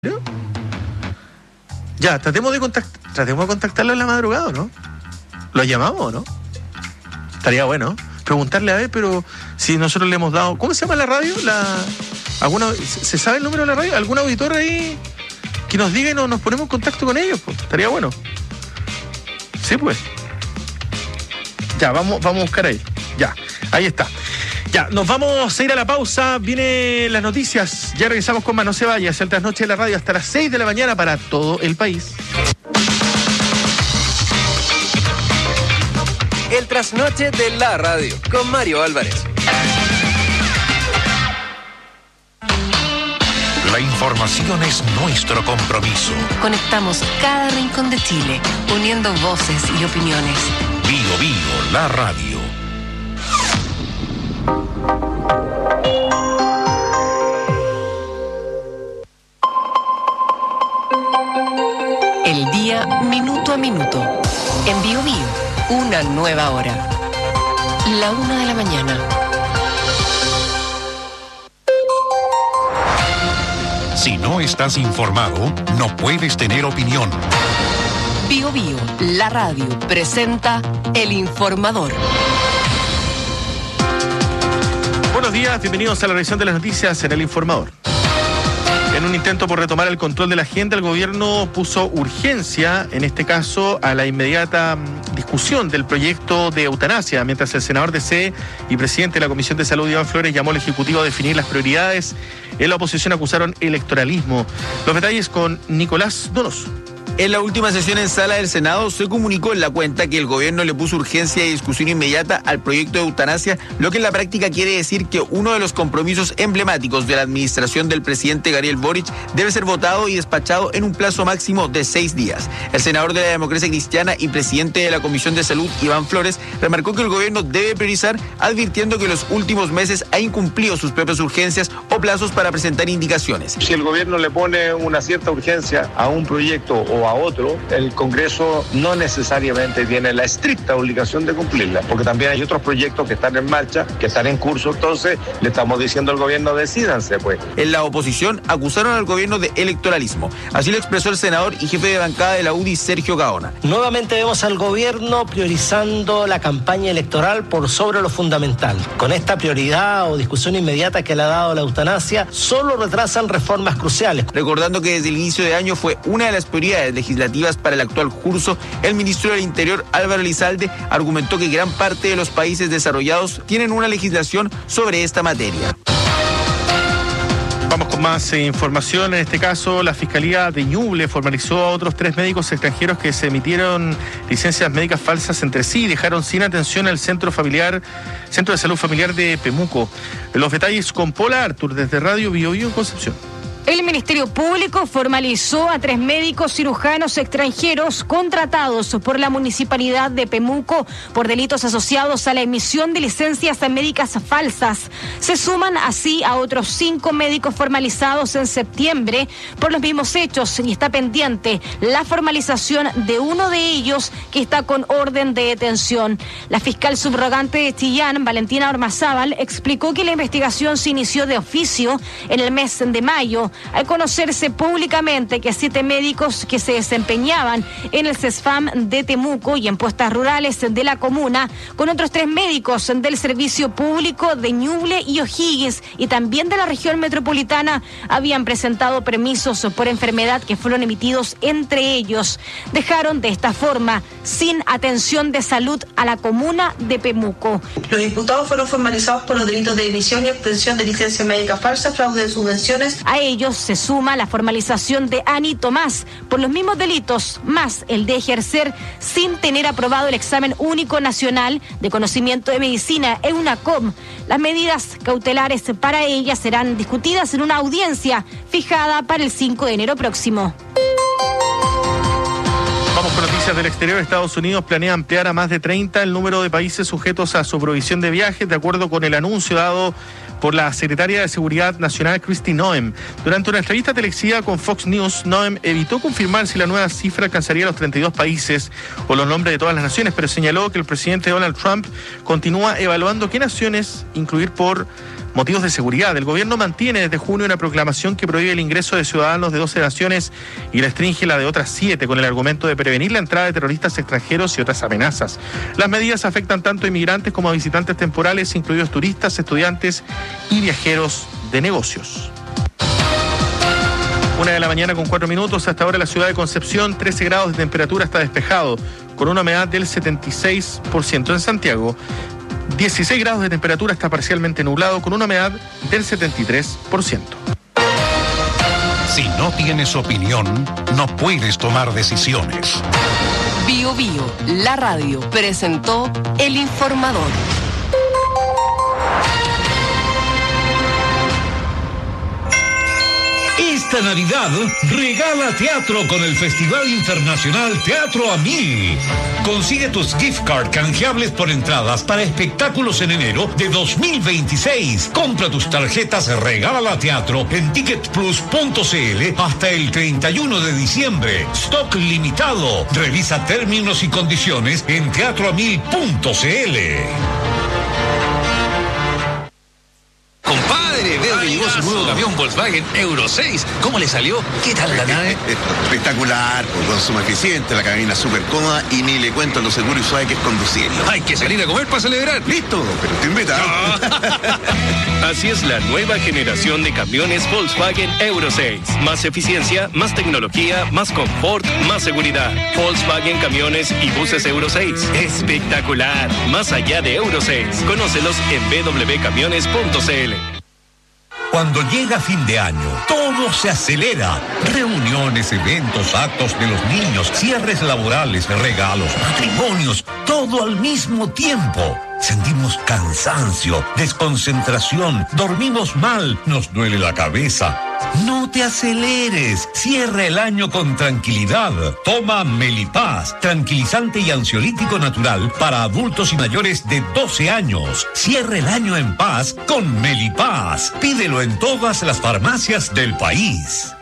¿No? Ya, tratemos de contactarlo en la madrugada, ¿no? ¿Lo llamamos, no? Estaría bueno preguntarle a ver, pero si nosotros le hemos dado... ¿Cómo se llama la radio? ¿Se sabe el número de la radio? ¿Algún auditor ahí que nos diga y nos ponemos en contacto con ellos? Pues, estaría bueno. Sí, pues. Ya, vamos a buscar ahí. Ya, ahí está. Ya, nos vamos a ir a la pausa. Vienen las noticias. Ya regresamos con más. No se vaya. Es el trasnoche de la radio hasta las 6 de la mañana para todo el país. El trasnoche de la radio con Mario Álvarez. La información es nuestro compromiso. Conectamos cada rincón de Chile, uniendo voces y opiniones. Bio Bio, la radio. El día minuto a minuto. En Bio Bio, una nueva hora. La 1 de la mañana. Si no estás informado, no puedes tener opinión. Bio Bio, la radio, presenta El Informador. Buenos días, bienvenidos a la revisión de las noticias en El Informador. En un intento por retomar el control de la agenda, el gobierno puso urgencia, en este caso, a la inmediata discusión del proyecto de eutanasia, mientras el senador de CE y presidente de la Comisión de Salud, Iván Flores, llamó al Ejecutivo a definir las prioridades. En la oposición acusaron electoralismo. Los detalles con Nicolás Donoso. En la última sesión en sala del Senado se comunicó en la cuenta que el gobierno le puso urgencia y discusión inmediata al proyecto de eutanasia, lo que en la práctica quiere decir que uno de los compromisos emblemáticos de la administración del presidente Gabriel Boric debe ser votado y despachado en un plazo máximo de 6 días. El senador de la Democracia Cristiana y presidente de la Comisión de Salud, Iván Flores, remarcó que el gobierno debe priorizar, advirtiendo que en los últimos meses ha incumplido sus propias urgencias o plazos para presentar indicaciones. Si el gobierno le pone una cierta urgencia a un proyecto o a otro, el Congreso no necesariamente tiene la estricta obligación de cumplirla, porque también hay otros proyectos que están en marcha, que están en curso, entonces le estamos diciendo al gobierno, decídanse pues. En la oposición acusaron al gobierno de electoralismo. Así lo expresó el senador y jefe de bancada de la UDI, Sergio Gaona. Nuevamente vemos al gobierno priorizando la campaña electoral por sobre lo fundamental. Con esta prioridad o discusión inmediata que le ha dado la eutanasia, solo retrasan reformas cruciales. Recordando que desde el inicio de año fue una de las prioridades legislativas para el actual curso, el ministro del Interior, Álvaro Elizalde, argumentó que gran parte de los países desarrollados tienen una legislación sobre esta materia. Vamos con más información. En este caso, la Fiscalía de Ñuble formalizó a otros 3 médicos extranjeros que se emitieron licencias médicas falsas entre sí y dejaron sin atención al Centro de Salud Familiar de Pemuco. Los detalles con Paula Artur desde Radio Bio Bio en Concepción. El Ministerio Público formalizó a 3 médicos cirujanos extranjeros contratados por la Municipalidad de Pemuco por delitos asociados a la emisión de licencias médicas falsas. Se suman así a otros 5 médicos formalizados en septiembre por los mismos hechos y está pendiente la formalización de uno de ellos que está con orden de detención. La fiscal subrogante de Chillán, Valentina Ormazábal, explicó que la investigación se inició de oficio en el mes de mayo, al conocerse públicamente que 7 médicos que se desempeñaban en el CESFAM de Temuco y en puestas rurales de la comuna, con otros 3 médicos del Servicio Público de Ñuble y O'Higgins y también de la región metropolitana, habían presentado permisos por enfermedad que fueron emitidos entre ellos. Dejaron de esta forma sin atención de salud a la comuna de Pemuco. Los imputados fueron formalizados por los delitos de emisión y obtención de licencias médicas falsas, fraude de subvenciones. A ellos se suma la formalización de Ani Tomás por los mismos delitos, más el de ejercer sin tener aprobado el examen único nacional de conocimiento de medicina, EUNACOM. Las medidas cautelares para ella serán discutidas en una audiencia fijada para el 5 de enero próximo. Vamos con noticias del exterior. Estados Unidos planea ampliar a más de 30 el número de países sujetos a su prohibición de viajes, de acuerdo con el anuncio dado por la secretaria de Seguridad Nacional, Kristi Noem. Durante una entrevista televisiva con Fox News, Noem evitó confirmar si la nueva cifra alcanzaría los 32 países o los nombres de todas las naciones, pero señaló que el presidente Donald Trump continúa evaluando qué naciones incluir por motivos de seguridad. El gobierno mantiene desde junio una proclamación que prohíbe el ingreso de ciudadanos de 12 naciones y restringe la de otras 7 con el argumento de prevenir la entrada de terroristas extranjeros y otras amenazas. Las medidas afectan tanto a inmigrantes como a visitantes temporales, incluidos turistas, estudiantes y viajeros de negocios. 1:04 a.m. Hasta ahora la ciudad de Concepción, 13 grados de temperatura, está despejado, con una humedad del 76%. En Santiago, 16 grados de temperatura, está parcialmente nublado, con una humedad del 73%. Si no tienes opinión, no puedes tomar decisiones. Bio Bio, la radio, presentó El Informador. Esta Navidad regala teatro con el Festival Internacional Teatro a Mil. Consigue tus gift card canjeables por entradas para espectáculos en enero de 2026. Compra tus tarjetas Regala Teatro en ticketplus.cl hasta el 31 de diciembre. Stock limitado. Revisa términos y condiciones en teatroamil.cl. Compadre, veo que llegó su nuevo camión Volkswagen Euro 6. ¿Cómo le salió? ¿Qué tal la nave? Espectacular, con consumo eficiente, la cabina súper cómoda y ni le cuento lo seguro y suave que es conducirlo. Hay que salir a comer para celebrar. Listo, pero te invitado. Así es la nueva generación de camiones Volkswagen Euro 6. Más eficiencia, más tecnología, más confort, más seguridad. Volkswagen Camiones y Buses Euro 6. Espectacular. Más allá de Euro 6. Conócelos en www.camiones.cl. Cuando llega fin de año, todo se acelera. Reuniones, eventos, actos de los niños, cierres laborales, regalos, matrimonios, todo al mismo tiempo. Sentimos cansancio, desconcentración, dormimos mal, nos duele la cabeza. No te aceleres, cierra el año con tranquilidad. Toma Melipaz, tranquilizante y ansiolítico natural para adultos y mayores de 12 años. Cierra el año en paz con Melipaz. Pídelo en todas las farmacias del país.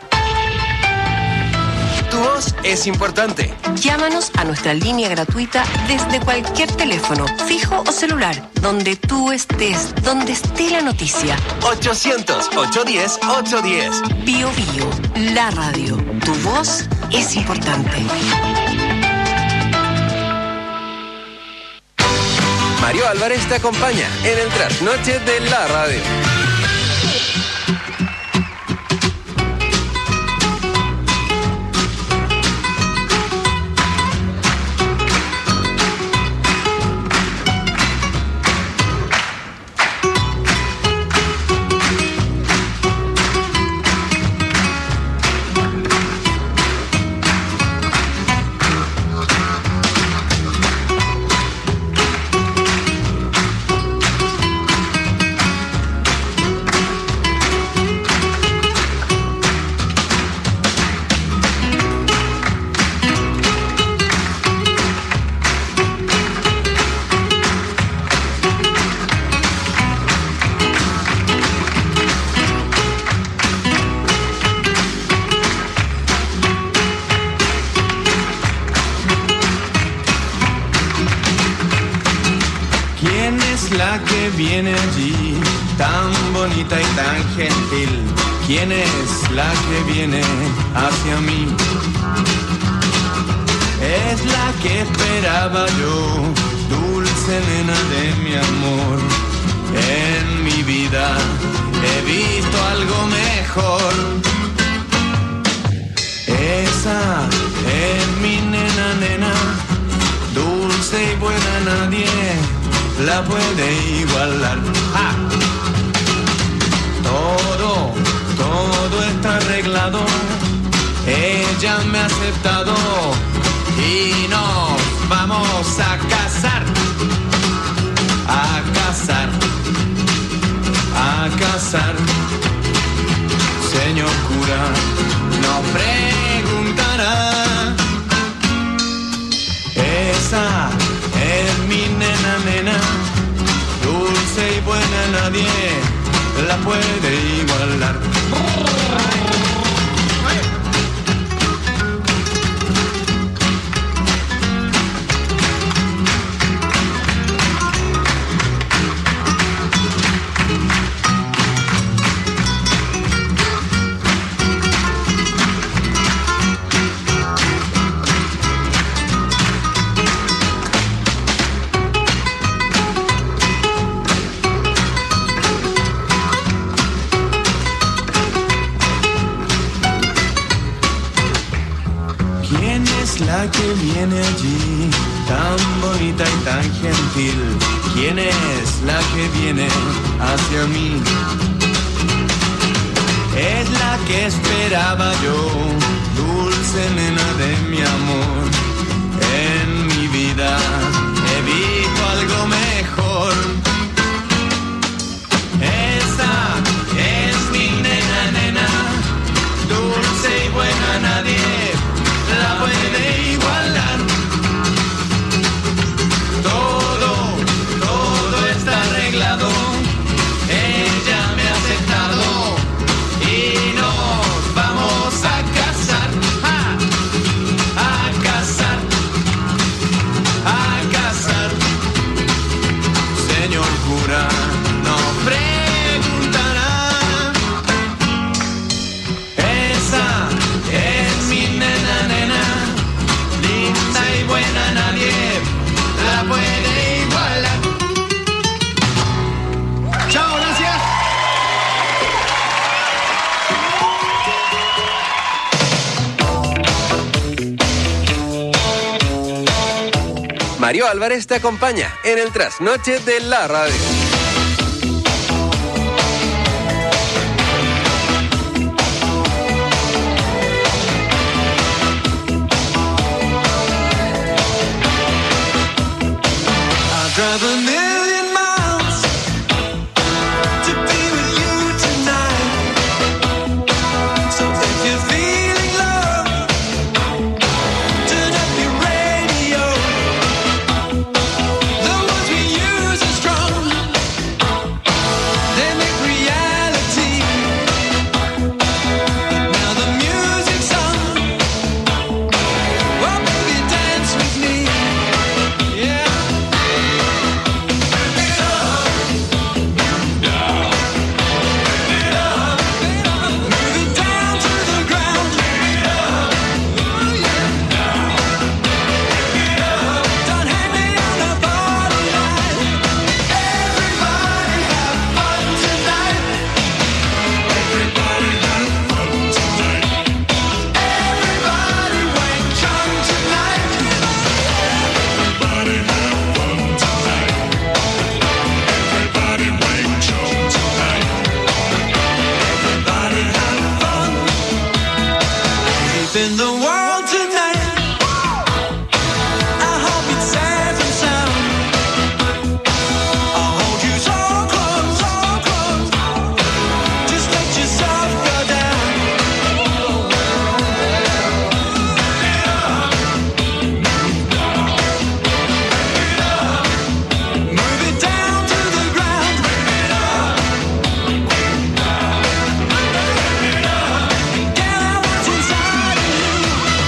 Tu voz es importante. Llámanos a nuestra línea gratuita desde cualquier teléfono, fijo o celular, donde tú estés, donde esté la noticia. 800-810-810. Bio Bio, la radio. Tu voz es importante. Mario Álvarez te acompaña en el trasnoche de la radio. Viene allí, tan bonita y tan gentil. ¿Quién es la que viene hacia mí? Es la que esperaba yo, dulce nena de mi amor. En mi vida he visto algo mejor. Esa es mi nena, nena, dulce y buena, nadie la puede igualar. ¡Ja! Todo está arreglado. Ella me ha aceptado y nos vamos a casar. A casar. A casar. Señor cura, no preguntará. Esa es mi nena, nena, dulce y buena, nadie la puede igualar. es la que viene allí, tan bonita y tan gentil? ¿Quién es la que viene hacia mí? Es la que esperaba yo, dulce nena de mi amor. En mi vida he visto algo mejor. Esa es mi nena, nena, dulce y buena, nadie la puede igualar. Todo está arreglado, ella me ha aceptado y nos vamos a casar, a casar, a casar. Señor cura, no preguntará. Esa es mi nena, nena, linda y buena, nadie la puede igualar. Chao, gracias. Mario Álvarez te acompaña en el trasnoche de la radio. Drive a million miles to be with you tonight. So if you're feeling love, turn up your radio. The ones we use are strong, they make reality. Now the music's on, well baby dance with me, yeah. In the world tonight, I hope it's safe and sound. I'll hold you so close, so close. Just let yourself go down. Move it down to the ground. Get out what's inside of you.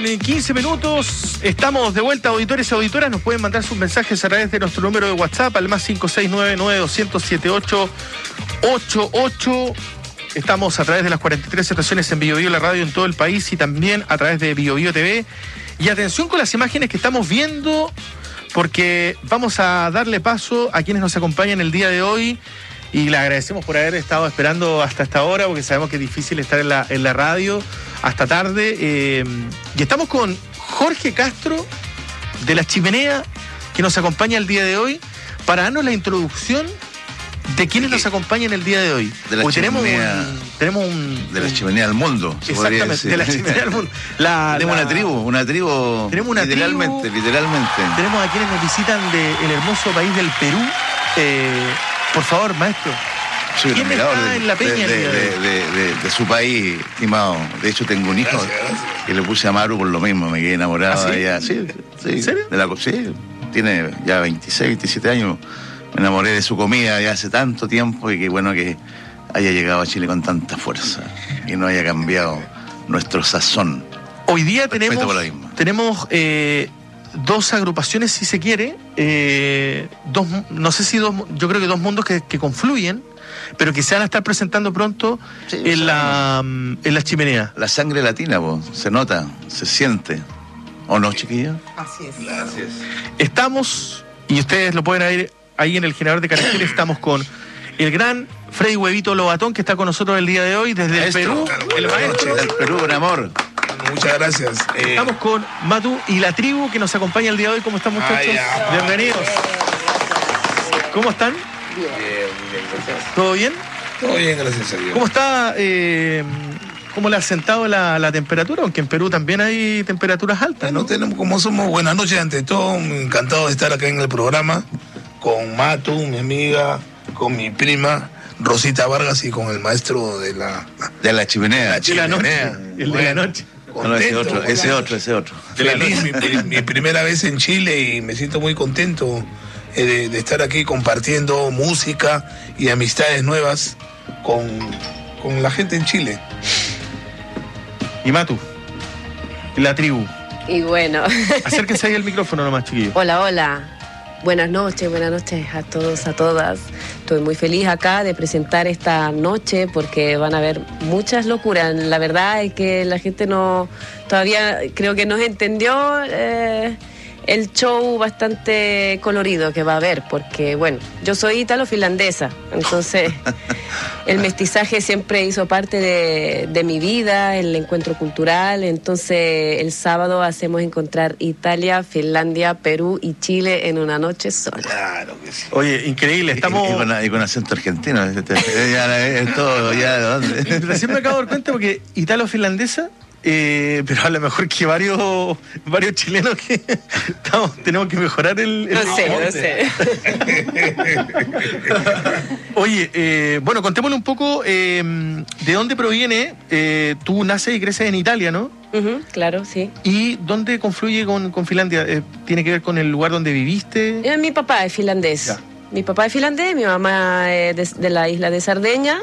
15 minutos. Estamos de vuelta, auditores y auditoras. Nos pueden mandar sus mensajes a través de nuestro número de WhatsApp al más 569-9200-7888. Estamos a través de las 43 estaciones en Bio Bio, la radio en todo el país, y también a través de Bio Bio TV. Y atención con las imágenes que estamos viendo, porque vamos a darle paso a quienes nos acompañan el día de hoy. Y le agradecemos por haber estado esperando hasta esta hora, porque sabemos que es difícil estar en la radio hasta tarde. Y estamos con Jorge Castro, de La Chimenea, que nos acompaña el día de hoy, para darnos la introducción de quienes nos acompañan el día de hoy. De la chimenea, de la chimenea del mundo. Exactamente, de la chimenea del mundo. Tenemos una tribu. Tenemos una literalmente. Tenemos a quienes nos visitan del hermoso país del Perú. Por favor, maestro. Soy un admirador en la peña de su país, estimado. De hecho, tengo un hijo que le puse a Maru por lo mismo. Me quedé enamorado de ella. Sí. ¿En serio? Sí, tiene ya 26, 27 años. Me enamoré de su comida ya hace tanto tiempo, y qué bueno que haya llegado a Chile con tanta fuerza y no haya cambiado nuestro sazón. Hoy día tenemos dos agrupaciones, si se quiere, yo creo que dos mundos que confluyen, pero que se van a estar presentando pronto en la Chimenea. La sangre latina, se nota, se siente. ¿O no, chiquillos? Así es. Gracias. Estamos, y ustedes lo pueden ver ahí en el generador de caracteres, estamos con el gran Freddy Huevito Lobatón, que está con nosotros el día de hoy desde el Perú. El maestro del Perú, con amor. Muchas gracias. Estamos con Matu y la tribu, que nos acompaña el día de hoy. ¿Cómo están, muchachos? Bienvenidos. ¿Cómo están? Bien, gracias. ¿Todo bien? Todo bien, gracias a Dios. ¿Cómo está? ¿Cómo le ha sentado la temperatura? Aunque en Perú también hay temperaturas altas, ¿no? Como somos, buenas noches ante todo. Encantado de estar acá en el programa con Matu, mi amiga, con mi prima Rosita Vargas, y con el maestro de la chimenea. De la noche. El de la noche. Contento, ese otro. Feliz, mi primera vez en Chile, y me siento muy contento de estar aquí compartiendo música y amistades nuevas con la gente en Chile. Y Matu, la tribu. Y bueno. Acérquense ahí al micrófono nomás, chiquillos. Hola. Buenas noches a todos, a todas. Estoy muy feliz acá de presentar esta noche, porque van a haber muchas locuras. La verdad es que la gente todavía creo que no entendió el show bastante colorido que va a haber, porque bueno, yo soy ítalo-finlandesa, entonces el mestizaje siempre hizo parte de mi vida, el encuentro cultural. Entonces el sábado hacemos encontrar Italia, Finlandia, Perú y Chile en una noche sola. Claro que sí. Oye, increíble, estamos... Y con acento argentino. Es todo, ya, ¿de dónde? Recién me acabo de dar cuenta, porque ítalo-finlandesa, pero a lo mejor que varios chilenos que tenemos que mejorar el no sé. Oye, bueno, contémosle un poco de dónde proviene. Tú naces y creces en Italia, ¿no? Claro, sí. ¿Y dónde confluye con Finlandia? ¿Tiene que ver con el lugar donde viviste? Mi papá es finlandés. Ya. Mi papá es finlandés, mi mamá es de la isla de Cerdeña.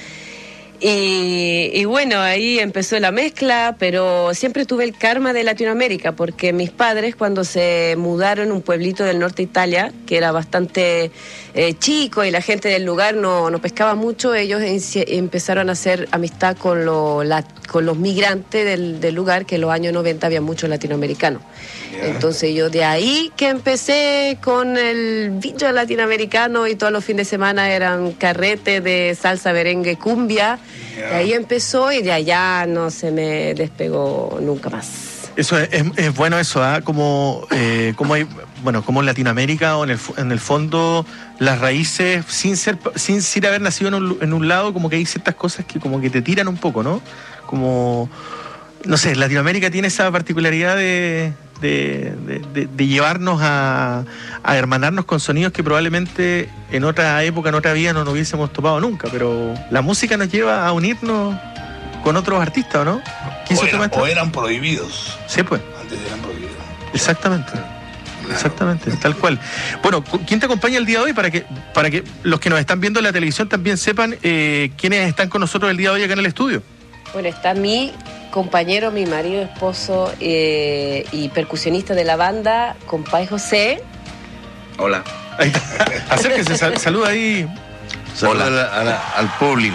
Y bueno, ahí empezó la mezcla, pero siempre tuve el karma de Latinoamérica, porque mis padres, cuando se mudaron a un pueblito del norte de Italia, que era bastante chico y la gente del lugar no pescaba mucho, ellos empezaron a hacer amistad con los migrantes del lugar, que en los años 90 había muchos latinoamericanos. Yeah. Entonces yo de ahí que empecé con el bicho latinoamericano, y todos los fines de semana eran carretes de salsa, merengue, cumbia. Yeah. De ahí empezó, y de allá no se me despegó nunca más. Eso es bueno, eso, ¿eh? Como hay, bueno, como en Latinoamérica, o en el fondo las raíces, sin haber nacido en un lado, como que hay ciertas cosas que como que te tiran un poco, ¿no? Como, no sé, Latinoamérica tiene esa particularidad de llevarnos a hermanarnos con sonidos que probablemente en otra época, en otra vida no nos hubiésemos topado nunca, pero la música nos lleva a unirnos con otros artistas, ¿no? O eran prohibidos. Sí, pues. Antes eran prohibidos. Exactamente. Claro. Exactamente, tal cual. Bueno, ¿quién te acompaña el día de hoy? Para que los que nos están viendo en la televisión también sepan quiénes están con nosotros el día de hoy acá en el estudio. Bueno, está mi compañero, mi marido, esposo y percusionista de la banda, compadre José. Hola. Ahí está. Acérquese, saluda ahí. Saluda al público.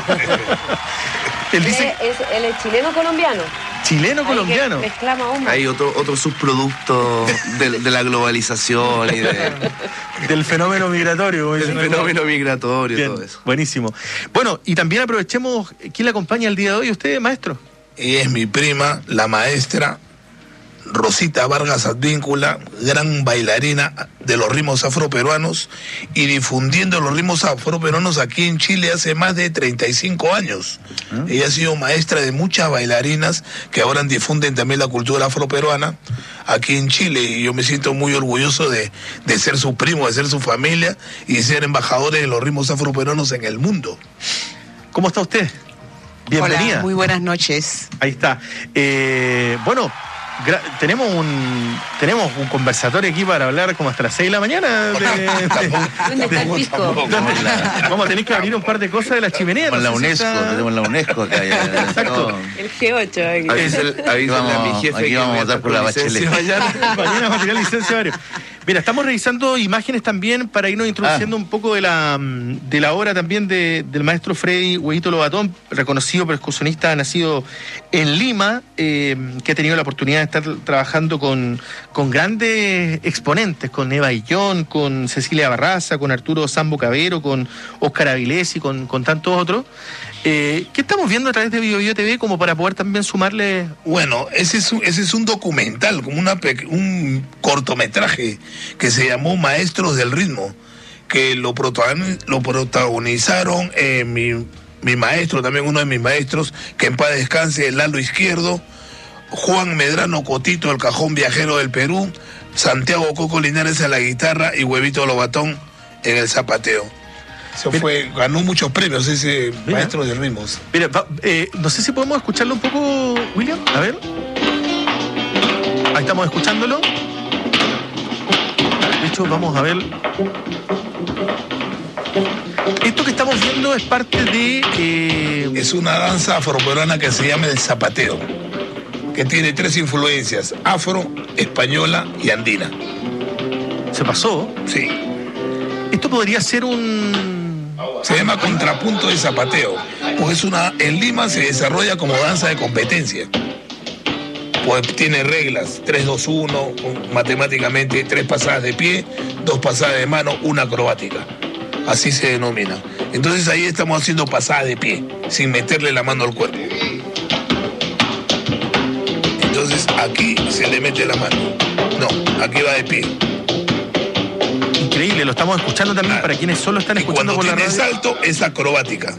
Él dice... Él es chileno-colombiano. Chileno-colombiano. Mezclamos aún más. Hay otro subproducto de la globalización y del fenómeno migratorio. Del fenómeno migratorio, bien, todo eso. Buenísimo. Bueno, y también aprovechemos, ¿quién le acompaña el día de hoy? ¿Usted, maestro? Ella es mi prima, la maestra Rosita Vargas Advíncula, gran bailarina de los ritmos afroperuanos y difundiendo los ritmos afroperuanos aquí en Chile hace más de 35 años. Ella ha sido maestra de muchas bailarinas que ahora difunden también la cultura afroperuana aquí en Chile, y yo me siento muy orgulloso de ser su primo, de ser su familia y de ser embajadores de los ritmos afroperuanos en el mundo. ¿Cómo está usted? Bienvenida. Hola, muy buenas noches. Ahí está. Bueno, tenemos un conversatorio aquí para hablar como hasta las 6 de la mañana. ¿Dónde está el pisco? Vamos a tener que abrir un par de cosas de la chimenea. Con la UNESCO, tenemos la UNESCO acá. Exacto. El G8. Avísenle a mi jefe aquí que vamos a me votar por la Bachelet. Mañana vamos a tirar licencia varios. Mira, estamos revisando imágenes también para irnos introduciendo un poco de la obra también del maestro Freddy Huevito Lobatón, reconocido percusionista nacido en Lima, que ha tenido la oportunidad de estar trabajando con grandes exponentes, con Eva Illón, con Cecilia Barraza, con Arturo Sambo Cabero, con Óscar Avilés y con tantos otros. ¿Qué estamos viendo a través de BioBio TV como para poder también sumarle? Bueno, ese es un documental, como un cortometraje que se llamó Maestros del Ritmo, que lo protagonizaron mi maestro, también uno de mis maestros, que en paz descanse, Lalo Izquierdo, Juan Medrano Cotito, el cajón viajero del Perú, Santiago Coco Linares en la guitarra y Huevito Lobatón en el zapateo. Ganó muchos premios ese maestro de ritmos. Mira, no sé si podemos escucharlo un poco, William. A ver. Ahí estamos escuchándolo. De hecho, vamos a ver. Esto que estamos viendo es parte de... Es una danza afroperuana que se llama el zapateo, que tiene 3 influencias: afro, española y andina. ¿Se pasó? Sí. Esto podría ser Se llama contrapunto de zapateo, pues en Lima se desarrolla como danza de competencia. Pues tiene reglas, 3-2-1, matemáticamente 3 pasadas de pie, 2 pasadas de mano, 1 acrobática. Así se denomina. Entonces ahí estamos haciendo pasadas de pie, sin meterle la mano al cuerpo. Entonces aquí se le mete la mano. No, aquí va de pie. Increíble, lo estamos escuchando también para quienes solo están escuchando por la radio. Cuando tiene salto es acrobática.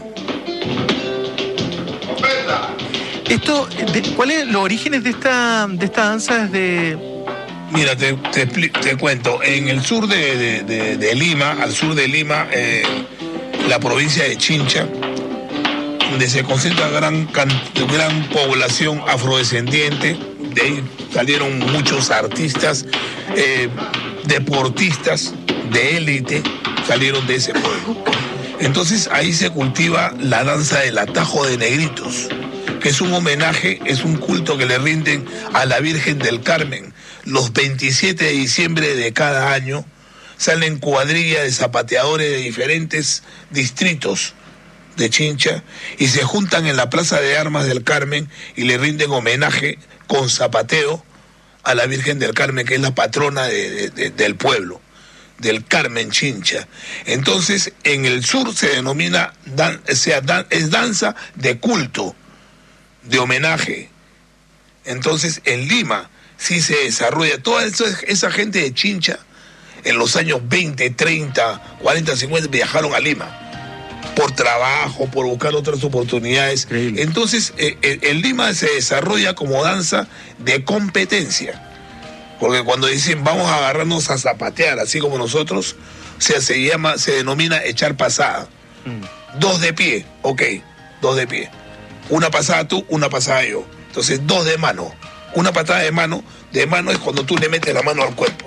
¿Cuáles son los orígenes de esta danza? Mira, te cuento. En el sur de Lima, al sur de Lima, la provincia de Chincha, donde se concentra gran población afrodescendiente, de ahí salieron muchos artistas, deportistas de élite, salieron de ese pueblo. Entonces ahí se cultiva la danza del atajo de negritos, que es un homenaje, es un culto que le rinden a la Virgen del Carmen. Los 27 de diciembre de cada año salen cuadrillas de zapateadores de diferentes distritos de Chincha y se juntan en la Plaza de Armas del Carmen y le rinden homenaje con zapateo a la Virgen del Carmen, que es la patrona del pueblo, del Carmen Chincha. Entonces, en el sur se denomina, es danza de culto, de homenaje. Entonces, en Lima sí se desarrolla toda esa gente de Chincha. En los años 20, 30, 40, 50 viajaron a Lima por trabajo, por buscar otras oportunidades. Increíble. Entonces, en Lima se desarrolla como danza de competencia. Porque cuando dicen vamos a agarrarnos a zapatear, así como nosotros, se denomina echar pasada. 2 de pie, ok, 2 de pie. Una pasada tú, una pasada yo. Entonces, 2 de mano. Una patada de mano es cuando tú le metes la mano al cuerpo.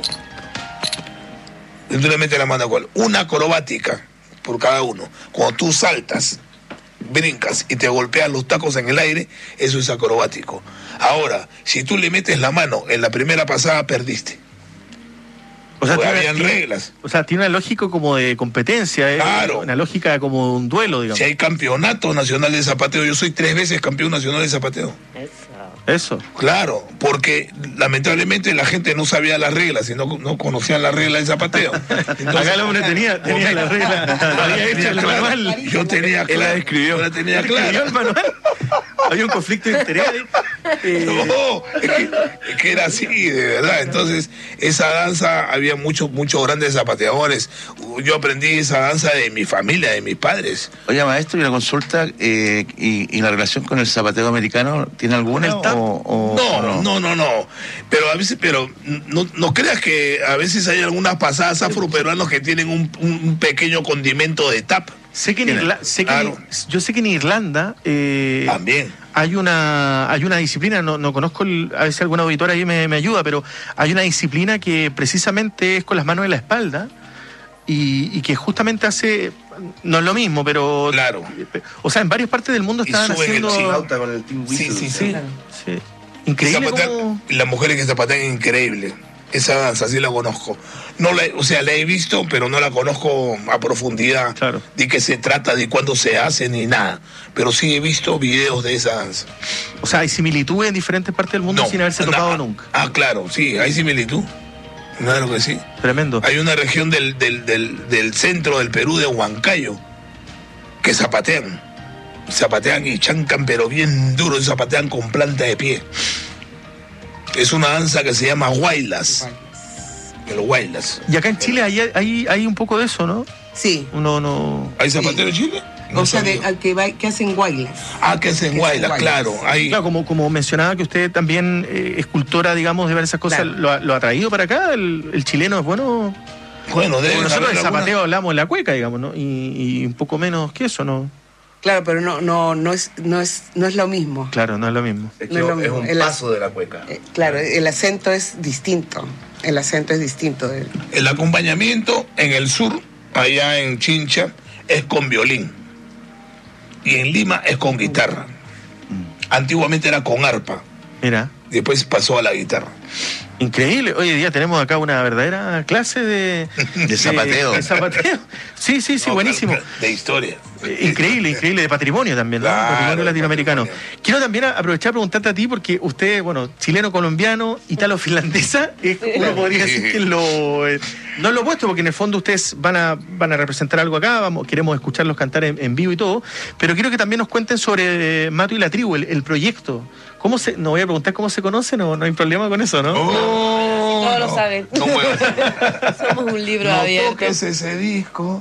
Tú le metes la mano al cuerpo. Una acrobática por cada uno. Cuando tú saltas brincas y te golpeas los tacos en el aire, eso es acrobático. Ahora, si tú le metes la mano en la primera pasada, perdiste. O sea, habían reglas. O sea, tiene una lógica como de competencia, Claro. Una lógica como de un duelo, digamos. Si hay campeonato nacional de zapateo, yo soy 3 veces campeón nacional de zapateo. Eso. Claro, porque lamentablemente la gente no sabía las reglas y no conocían las reglas del zapateo. Entonces, acá el hombre tenía las reglas, había hecho el manual. Yo tenía claro. Él la describió. Yo la tenía ¿Escribió claro. el manual? Había un conflicto de interés. No, es que era así, de verdad. Entonces, esa danza, había muchos grandes zapateadores. Yo aprendí esa danza de mi familia, de mis padres. Oye, maestro, y una consulta, y la relación con el zapateo americano, ¿tiene alguna? No. Pero a veces, no creas que a veces hay algunas pasadas afroperuanos que tienen un pequeño condimento de tap. Sé que yo sé que en Irlanda también hay una disciplina, no conozco, a veces alguna auditora ahí me ayuda, pero hay una disciplina que precisamente es con las manos en la espalda y que justamente hace, no es lo mismo, pero claro. O sea, en varias partes del mundo estaban haciendo con el team whistle. Sí. Increíble como... Las mujeres que zapatean, increíble. Esa danza sí la conozco. La he visto, pero no la conozco a profundidad. Claro. De qué se trata, de cuándo se hace, ni nada. Pero sí he visto videos de esa danza. O sea, hay similitudes en diferentes partes del mundo sin haberse tocado nunca. Ah, claro, sí, hay similitud. Claro que sí. Tremendo. Hay una región del centro del Perú, de Huancayo, que zapatean. Zapatean y chancan, pero bien duro, y zapatean con planta de pie. Es una danza que se llama guaylas. El guaylas. Y acá en Chile hay un poco de eso, ¿no? Sí. ¿Hay zapatero en Chile? O sea, que hacen guaylas. Ah, que hacen guaylas, claro. Claro, como mencionaba que usted también escultora, digamos, de ver esas cosas, Claro. ¿lo ha traído para acá? ¿El chileno es bueno? Bueno, Porque nosotros haber del zapateo hablamos en la cueca, digamos, ¿no? Y un poco menos que eso, ¿no? Claro, pero no es lo mismo. Claro, no es lo mismo. Es No es lo es mismo. un paso de la cueca. Claro, el acento es distinto. El acento es distinto. El acompañamiento en el sur, allá en Chincha, es con violín. Y en Lima es con guitarra. Antiguamente era con arpa. Mira. Después pasó a la guitarra. Increíble. Hoy en día tenemos acá una verdadera clase de zapateo. De zapateo. Sí, buenísimo. De historia. Increíble, de patrimonio también, ¿no? Claro, Patrimonio latinoamericano. Quiero también aprovechar a preguntarte a ti, porque usted, chileno, colombiano, italo-finlandesa, uno podría decir que no es lo opuesto, porque en el fondo ustedes van a representar algo acá, queremos escucharlos cantar en vivo y todo, pero quiero que también nos cuenten sobre Matu y la tribu, el proyecto. No voy a preguntar cómo se conocen, no hay problema con eso, ¿no? Todos lo saben. Somos un libro abierto. Toques ese disco.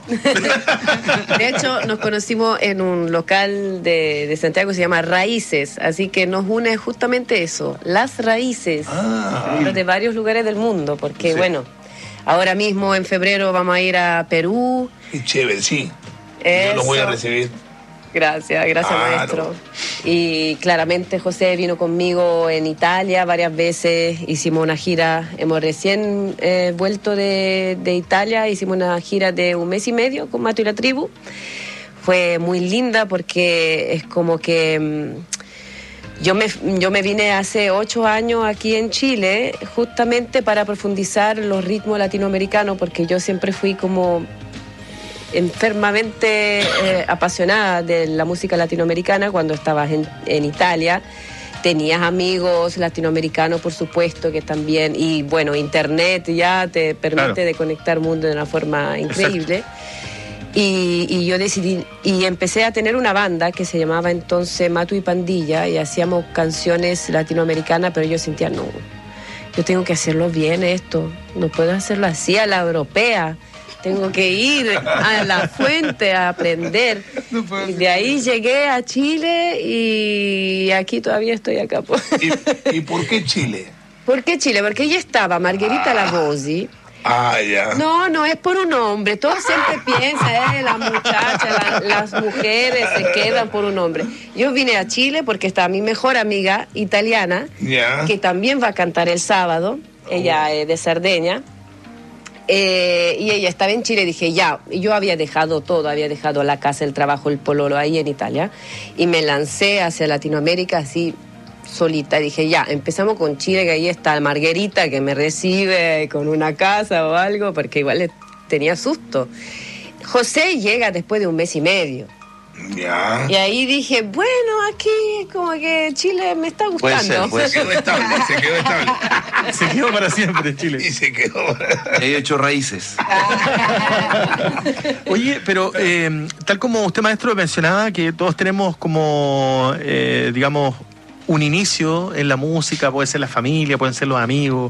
De hecho, nos conocimos en un local de Santiago que se llama Raíces, así que nos une justamente eso, las raíces, de varios lugares del mundo, porque ahora mismo en febrero vamos a ir a Perú. Qué chévere, sí. Eso. Yo los voy a recibir. Gracias, maestro. Y claramente José vino conmigo en Italia varias veces, hicimos una gira, hemos recién vuelto de Italia, hicimos una gira de 1 mes y medio con Matu y la tribu. Fue muy linda porque es como que yo me vine hace 8 años aquí en Chile justamente para profundizar los ritmos latinoamericanos, porque yo siempre fui como enfermamente apasionada de la música latinoamericana. Cuando estabas en Italia tenías amigos latinoamericanos, por supuesto, que también, y internet ya te permite de conectar mundo de una forma increíble. Y yo decidí, y empecé a tener una banda que se llamaba entonces Matu y Pandilla, y hacíamos canciones latinoamericanas, pero yo sentía, no, yo tengo que hacerlo bien esto, no puedo hacerlo así a la europea. Tengo que ir a la fuente a aprender. Y de ahí llegué a Chile y aquí todavía estoy acá. ¿Y por qué Chile? ¿Por qué Chile? Porque ella estaba Margherita Lavosi. Ah, ya. No es por un hombre. Todos siempre piensan, las muchachas, las mujeres se quedan por un hombre. Yo vine a Chile porque está mi mejor amiga italiana, que también va a cantar el sábado. Ella es de Cerdeña. Y ella estaba en Chile, dije ya, yo había dejado todo, había dejado la casa, el trabajo, el pololo ahí en Italia, y me lancé hacia Latinoamérica así solita. Dije ya, empezamos con Chile, que ahí está Margarita que me recibe con una casa o algo, porque igual le tenía susto. José llega después de 1 mes y medio. Ya. Y ahí dije, bueno, aquí como que Chile me está gustando. Se quedó estable. Se quedó para siempre Chile. Y se quedó. He hecho raíces. Oye, pero tal como usted, maestro, mencionaba, que todos tenemos como, digamos, un inicio en la música, puede ser la familia, pueden ser los amigos.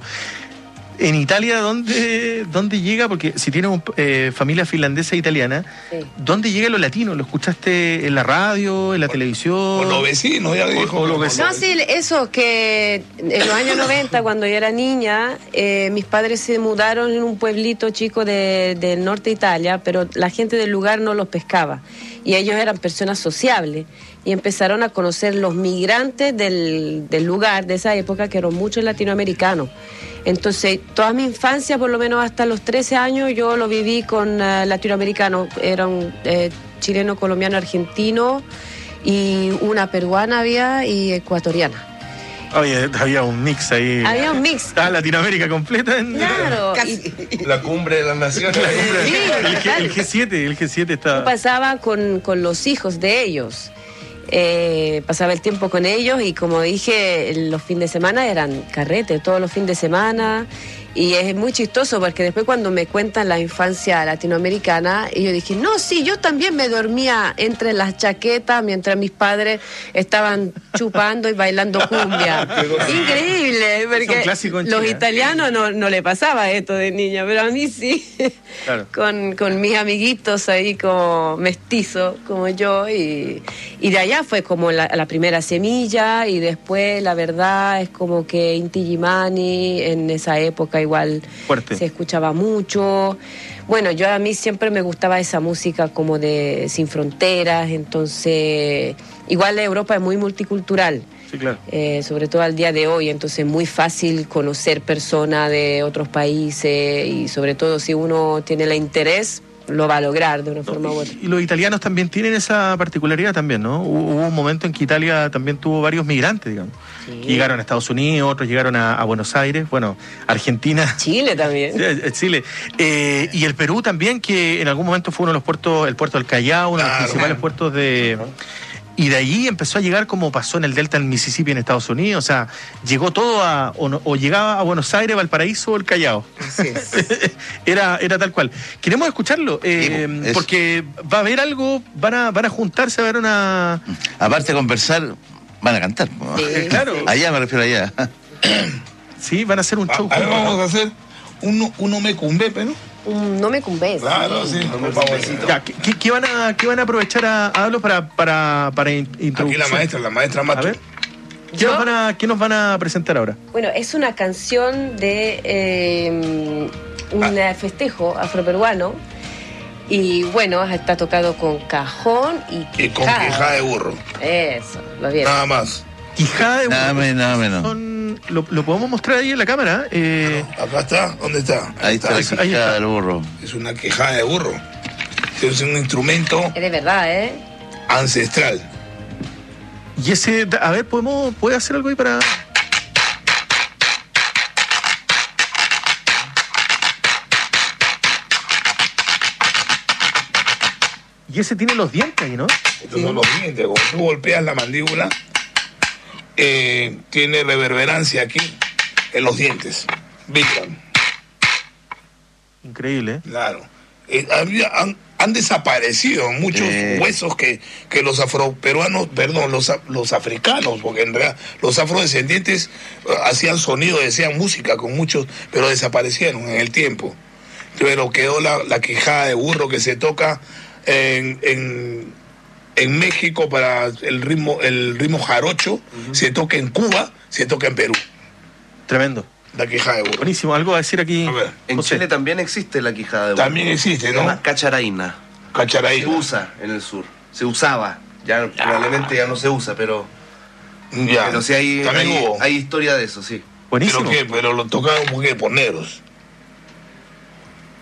En Italia, ¿dónde llega? Porque si tienes familia finlandesa e italiana, Sí. ¿dónde llega lo latino? ¿Lo escuchaste en la radio, en la televisión? Con los vecinos, ya dijo. O los vecinos. No, sí, eso, que en los años 90, cuando yo era niña, mis padres se mudaron en un pueblito chico del norte de Italia, pero la gente del lugar no los pescaba. Y ellos eran personas sociables. Y empezaron a conocer los migrantes del lugar, de esa época, que eran muchos latinoamericanos. Entonces, toda mi infancia, por lo menos hasta los 13 años, yo lo viví con latinoamericanos. Eran chileno, colombiano, argentino, y una peruana había y ecuatoriana. Oye, había un mix ahí. Había un mix. Estaba Latinoamérica completa. Claro. La cumbre de las naciones. Sí, el G7 estaba. Pasaba con los hijos de ellos. Pasaba el tiempo con ellos y, como dije, los fines de semana eran carrete, todos los fines de semana. Y es muy chistoso porque después, cuando me cuentan la infancia latinoamericana, y yo dije, no, sí, yo también me dormía entre las chaquetas mientras mis padres estaban chupando y bailando cumbia. Increíble, porque los italianos no le pasaba esto de niña, pero a mí sí. Claro. Con mis amiguitos ahí como mestizos, como yo, y de allá fue como la primera semilla, y después, la verdad, es como que Inti Illimani en esa época igual fuerte. Se escuchaba mucho. Bueno, a mí siempre me gustaba esa música como de Sin Fronteras, entonces igual Europa es muy multicultural. Sí, claro. Sobre todo al día de hoy, entonces es muy fácil conocer personas de otros países, y sobre todo si uno tiene el interés, lo va a lograr de una forma u otra. Y los italianos también tienen esa particularidad también, ¿no? Hubo un momento en que Italia también tuvo varios migrantes, digamos. Sí. Llegaron a Estados Unidos, otros llegaron a Buenos Aires, bueno, Argentina. Chile también. Chile. Y el Perú también, que en algún momento fue uno de los puertos, el puerto del Callao, uno de los principales puertos de... Y de ahí empezó a llegar, como pasó en el delta del Mississippi en Estados Unidos. O sea, llegó todo o llegaba a Buenos Aires, Valparaíso o el Callao. Así es. era tal cual. Queremos escucharlo, porque va a haber algo, van a juntarse a ver una... Aparte de conversar, van a cantar. Sí, claro. Allá me refiero allá. Sí, van a hacer un show. Ahora vamos a hacer uno me cumbepe, ¿no? No me cumbes. Claro, sí. Ya, ¿qué van a aprovechar a darlo para introducir? Aquí la maestra Mato. A ver. ¿Qué nos van a presentar ahora? Bueno, es una canción de un festejo afroperuano. Y bueno, está tocado con cajón y quijada. Y con quijada de burro. Eso, lo vieron. Nada más. Quijada de burro. Nada menos. Lo podemos mostrar ahí en la cámara. Acá está. ¿Dónde está? Ahí está la quijada del burro. Es una quijada de burro. Es un instrumento Es de verdad, ancestral. Y ese, a ver, ¿puede hacer algo ahí para...? Y ese tiene los dientes ahí, ¿no? Estos son los dientes. Cuando tú golpeas la mandíbula, tiene reverberancia aquí en los dientes. Vibran. Increíble, ¿eh? Claro. Han desaparecido muchos huesos que los afroperuanos, perdón, los africanos, porque en realidad los afrodescendientes hacían sonido, decían música con muchos, pero desaparecieron en el tiempo. Pero quedó la quijada de burro que se toca en México para el ritmo jarocho, se toca en Cuba, se toca en Perú. Tremendo. La quijada de burro. Buenísimo, algo a decir aquí. A ver. En Chile también existe la quijada de burro. También existe, ¿no? Se llama cacharaina. Cacharaina. Se usa en el sur. Se usaba. Ya probablemente ya no se usa, pero... Ya. Pero sí hubo. hay historia de eso, sí. Buenísimo. ¿Pero qué? Pero lo tocaban por negros.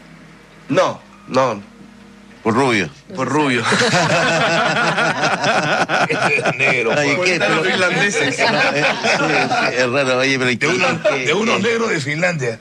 No. Por rubio. Por rubio. Negro. Ay, ¿Por ¿qué? qué están los finlandeses? Sí, es raro, oye, pero De unos negros de Finlandia.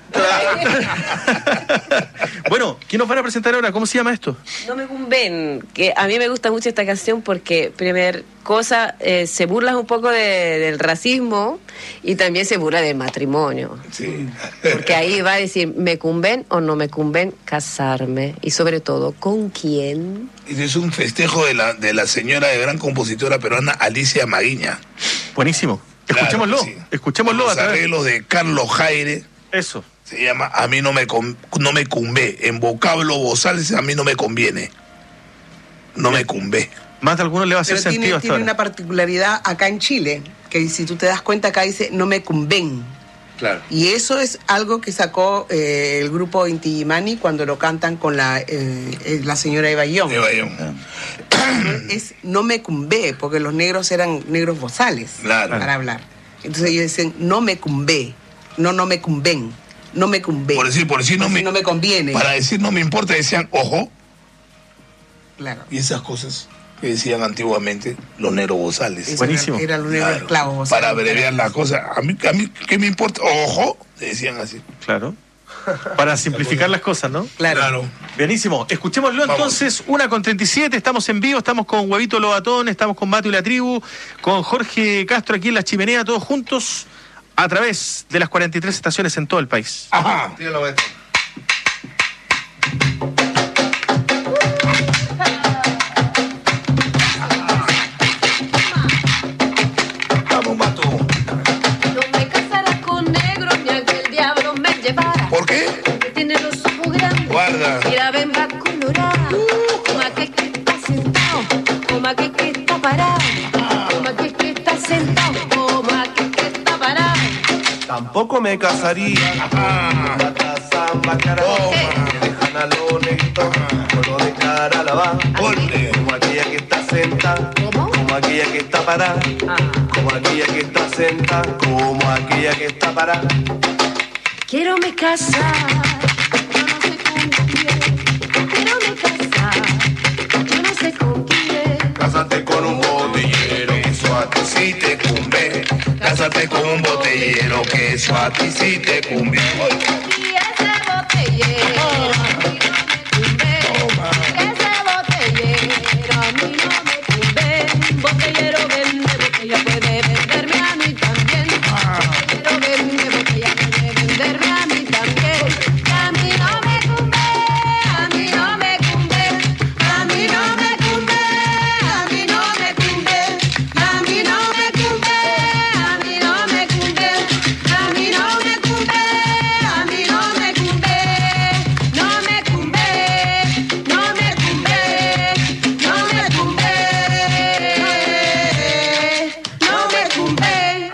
Bueno, ¿qué nos van a presentar ahora? ¿Cómo se llama esto? No me cumben, que a mí me gusta mucho esta canción porque, primer cosa, se burla un poco del racismo y también se burla del matrimonio. Sí. Porque ahí va a decir, ¿me cumben o no me cumben casarme? Y sobre todo, ¿con quién? Es un festejo de la señora de gran compositora peruana Alicia Maguiña. Buenísimo. Escuchémoslo. Claro, sí. Escuchémoslo Los a través. arreglos de Carlos Jaire. Eso. Se llama A mí no me cumbe. En vocablo bozales, a mí no me conviene. No me cumbe. Más de algunos le va a hacer Pero sentido hasta tiene ahora. una particularidad acá en Chile, que si tú te das cuenta acá dice no me cumben. Claro. Y eso es algo que sacó el grupo Inti Illimani cuando lo cantan con la señora Eva Young. Es no me cumbé, porque los negros eran negros bozales para hablar. Entonces ellos dicen no me cumbé, no me cumben, no me cumbé. Por decir no me conviene. Para decir no me importa, decían ojo. Claro. Y esas cosas que decían antiguamente los negros bozales. Eso Buenísimo. Eran los negros esclavos bozales. Para abreviar la cosa. A mí, ¿qué me importa? Ojo, decían así. Claro. Para simplificar las cosas, ¿no? Claro. Bienísimo. Escuchémoslo entonces, 1:37, estamos en vivo, estamos con Huevito Lobatón, estamos con Mato y la Tribu, con Jorge Castro aquí en La Chimenea, todos juntos, a través de las 43 estaciones en todo el país. Ajá. Tíralo, Beto. Vamos, Mato. No me casara con negro ni a que el diablo me llevara. ¿Por qué? Porque tiene los ojos grandes. Guarda. Y la bemba colorada. Como aquel que está sentado. Como aquel que está parado. Como aquel que está sentado. Como aquel que está parado. Tampoco me casaría con la samba cara. Me dejan a los negritos solo de cara a la baja. Como aquella que está sentada. Como aquella que está parada. Como aquella que está sentada. Como aquella que está parada. Quiero me casar. Yo no sé con quién. Quiero me casar. Yo no sé con quién. Cásate con un botellero, que eso a ti sí te cumbe. Cásate con un botellero, que eso a ti sí te cumbe. Y ese botellero a mí no me cumbe. Ese botellero a mí no me cumbe. Botellero vende botella, puede venderme a mí también. Botellero vende botella, puede venderme a mí también. A mí no me cumbe, a mí no me cumbe, a mí no me cumbe, a mí no me cumbe, a mí no me cumbe, a mí no me cumbe, a mí no me cumbe, a mí no me cumbe, no me cumbe, no me cumbe, no me cumbe, no me cumbe.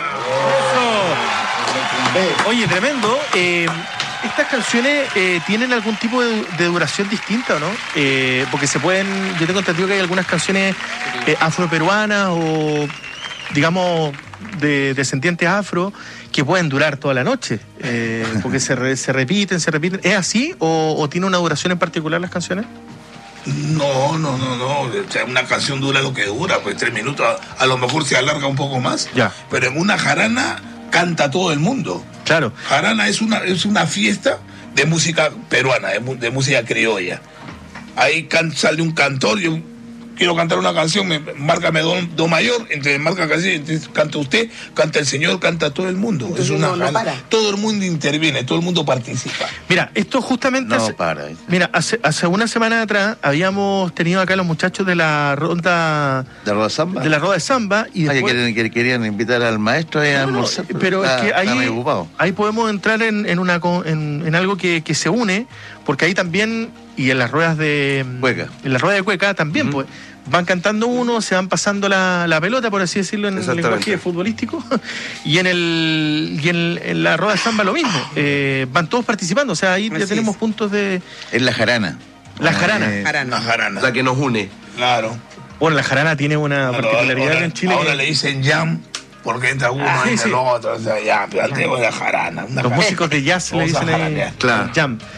Oye, tremendo. ¿Estas canciones tienen algún tipo de duración distinta o no? Porque se pueden, yo tengo entendido que hay algunas canciones afroperuanas o, digamos, de descendientes afro que pueden durar toda la noche, porque se repiten. ¿Es así o tiene una duración en particular las canciones? No. O sea, una canción dura lo que dura, pues 3 minutos. A lo mejor se alarga un poco más. Ya. Pero en una jarana canta todo el mundo. Claro. Jarana es una fiesta de música peruana, de música criolla. Ahí sale un cantor, yo quiero cantar una canción, márcame do mayor, entonces marca canción, entonces canta usted, canta el señor, canta todo el mundo. Entonces es una no jarana. para. Todo el mundo interviene, todo el mundo participa. Mira, esto justamente... Mira, hace una semana atrás habíamos tenido acá los muchachos de la ronda... ¿De Roda Samba? De la Roda de Samba. Y después... que querían invitar al maestro a almorzar. Pero es que está medio ocupado. ahí podemos entrar en algo que se une, porque ahí también, y en las ruedas de... Cueca. En la rueda de cueca también, pues, van cantando uno, se van pasando la pelota, por así decirlo, en el lenguaje futbolístico, y en la rueda de samba lo mismo. Van todos participando, o sea, ahí ya tenemos puntos de... Es la jarana. La jarana. La jarana. La que nos une. Claro. Bueno, la jarana tiene una particularidad ahora, en Chile. Ahora le dicen jam, porque entra uno, entra el otro, o sea, ya, pero antes era jarana. Los músicos de jazz le dicen ahí, claro. jam.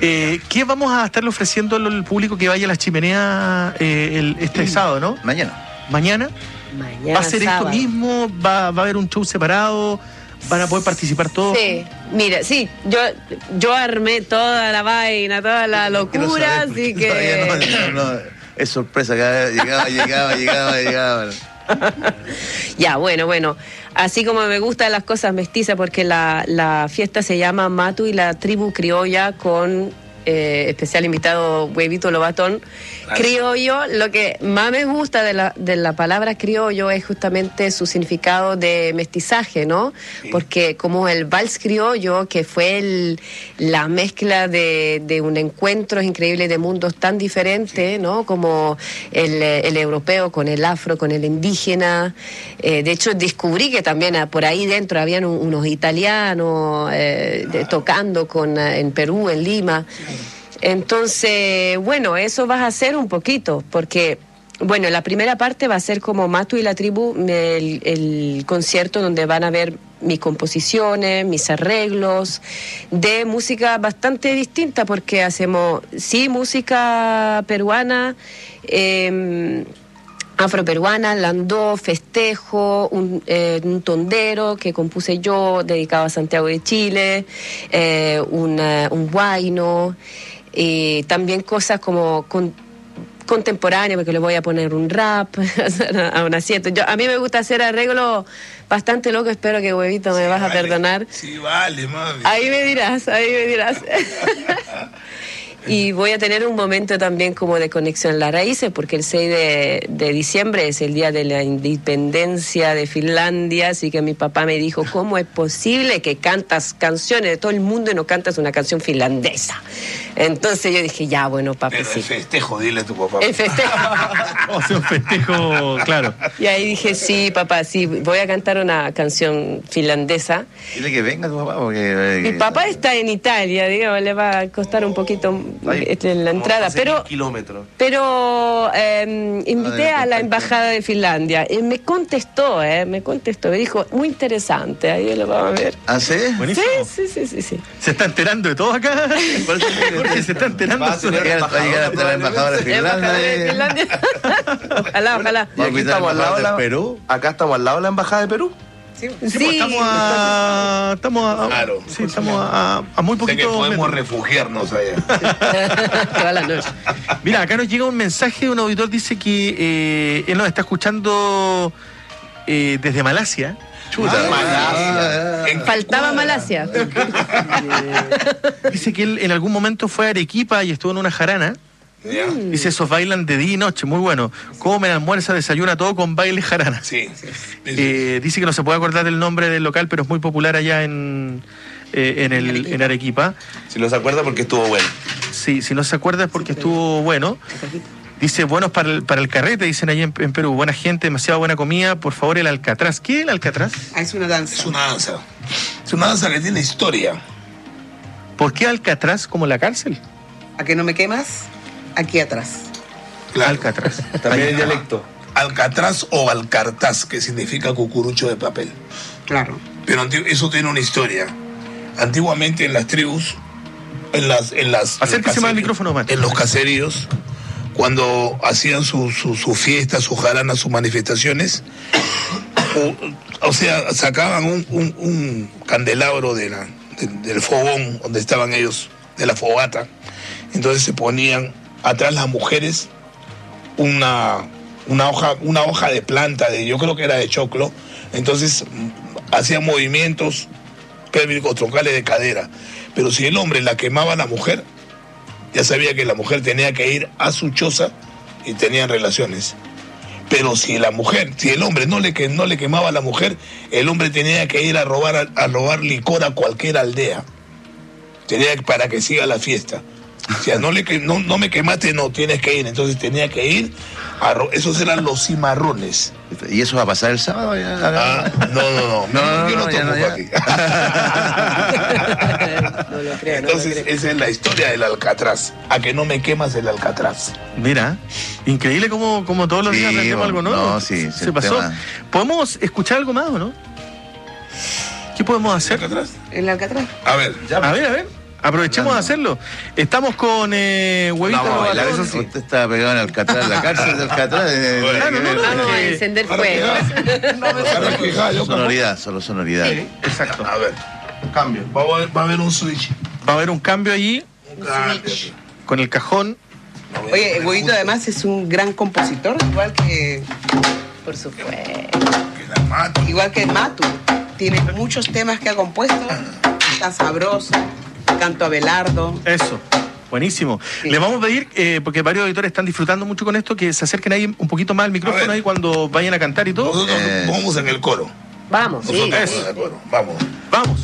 ¿Qué vamos a estarle ofreciendo al público que vaya a las chimeneas este sábado, no? Mañana. ¿Mañana? Mañana ¿Va a ser sábado. esto mismo? ¿Va a haber un show separado? ¿Van a poder participar todos? Sí, mira, sí, yo armé toda la vaina, toda la locura, así que... Todavía no, es sorpresa, cada vez llegaba. Ya, bueno. Así como me gustan las cosas mestizas, porque la fiesta se llama Matu y la tribu criolla con especial invitado Huevito Lobatón. Criollo, lo que más me gusta de la palabra criollo es justamente su significado de mestizaje, ¿no? Sí. Porque como el vals criollo, que fue la mezcla de un encuentro increíble de mundos tan diferentes, ¿no? Como el europeo con el afro, con el indígena. De hecho, descubrí que también por ahí dentro habían unos italianos tocando en Perú, en Lima. Entonces, bueno, eso vas a hacer un poquito, porque, bueno, la primera parte va a ser como Matu y la tribu, el concierto donde van a ver mis composiciones, mis arreglos, de música bastante distinta, porque hacemos, sí, música peruana, afroperuana, landó, festejo, un tondero que compuse yo, dedicado a Santiago de Chile, un huayno, también cosas como contemporáneas, porque le voy a poner un rap a un asiento. A mí me gusta hacer arreglos bastante locos, espero que Huevito me vas a perdonar. Sí, vale, mami. Ahí me dirás. Y voy a tener un momento también como de conexión en las raíces, porque el 6 de diciembre es el día de la independencia de Finlandia, así que mi papá me dijo, ¿cómo es posible que cantas canciones de todo el mundo y no cantas una canción finlandesa? Entonces yo dije, ya, bueno, papá, pero sí. el festejo, dile a tu papá. El festejo. O sea, un festejo, claro. Y ahí dije, sí, papá, sí, voy a cantar una canción finlandesa. Dile que venga tu papá, porque... Mi papá está en Italia, digamos, le va a costar un poquito la entrada, pero invité a la embajada de Finlandia y me contestó, me dijo, muy interesante, ahí lo vamos a ver. ¿Ah, sí? Buenísimo. Sí. Se está enterando de todo acá. Jorge se está enterando. Va a llegar hasta la embajadora de Finlandia. Ojalá. ¿Y aquí estamos al lado de Perú? ¿Acá estamos al lado de la embajada de Perú? Sí. Estamos a Claro. Sí, estamos a muy poquito. Sé que podemos metros. refugiarnos allá. Toda la noche. Mira, acá nos llega un mensaje de un auditor, dice que él nos está escuchando desde Malasia. Malasia. Faltaba Malasia. Dice que él en algún momento fue a Arequipa y estuvo en una jarana. Dice, esos bailan de día y noche, muy bueno. Comen, almuerza, desayuna, todo con baile jarana. Sí. Dice que no se puede acordar del nombre del local, pero es muy popular allá en Arequipa. Si no se acuerda porque estuvo bueno. Sí, si no se acuerda es porque estuvo bueno. Dice, buenos para el carrete, dicen allí en Perú. Buena gente, demasiado buena comida. Por favor, el Alcatraz. ¿Qué es el Alcatraz? Es una danza. Es una danza. Es una danza que tiene historia. ¿Por qué Alcatraz como la cárcel? ¿A que no me quemas? Aquí atrás. Claro. Alcatraz. También el dialecto. Alcatraz o alcartaz, que significa cucurucho de papel. Claro. Pero eso tiene una historia. Antiguamente en las tribus, en las Acérquese más al micrófono, Matt. en los caseríos, cuando hacían sus fiestas, sus jaranas, sus manifestaciones, o sea, sacaban un candelabro del fogón donde estaban ellos, de la fogata. Entonces se ponían atrás las mujeres una hoja de planta, yo creo que era de choclo. Entonces hacían movimientos pélvicos troncales de cadera. Pero si el hombre la quemaba a la mujer, ya sabía que la mujer tenía que ir a su choza y tenían relaciones. Pero si el hombre no le quemaba a la mujer, el hombre tenía que ir a robar licor a cualquier aldea. Para que siga la fiesta. O sea, no me quemaste, no, tienes que ir. Entonces tenía que ir. Esos eran los cimarrones. ¿Y eso va a pasar el sábado? No, yo no tomo aquí. No lo creo. Entonces, esa es la historia del Alcatraz. A que no me quemas el Alcatraz. Mira, increíble como todos los días aprendemos algo nuevo. No, sí, se pasó. Tema. ¿Podemos escuchar algo más o no? ¿Qué podemos hacer? ¿El Alcatraz? A ver. A ver. Aprovechemos de hacerlo. Estamos con Huevito Lobatón. Eso sí. Usted estaba pegado en Alcatraz, la cárcel de Alcatraz. Vamos a encender fuego. Sonoridad, solo sonoridad. Sí, exacto. A ver, cambio. Va a haber un switch. Va a haber un cambio allí con el cajón. Oye, el Huevito además es un gran compositor, igual que... Por supuesto. Igual que Matu. Tiene muchos temas que ha compuesto. Está sabroso. Canto a Abelardo. Eso. Buenísimo. Sí. Les vamos a pedir, porque varios auditores están disfrutando mucho con esto, que se acerquen ahí un poquito más al micrófono ahí cuando vayan a cantar y todo. Nosotros vamos en el coro. Vamos, sí. Eso. Vamos. Vamos.